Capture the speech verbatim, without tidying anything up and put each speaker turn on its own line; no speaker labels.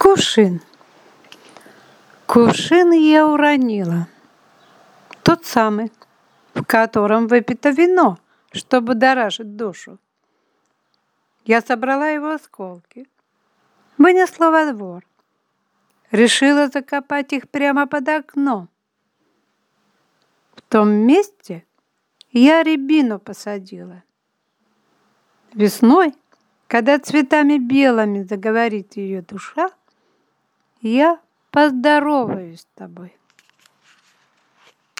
Кувшин. Кувшин я уронила. Тот самый, в котором выпито вино, чтобы будоражить душу. Я собрала его осколки, вынесла во двор. Решила закопать их прямо под окном. В том месте я рябину посадила. Весной, когда цветами белыми заговорит ее душа, я поздороваюсь с тобой.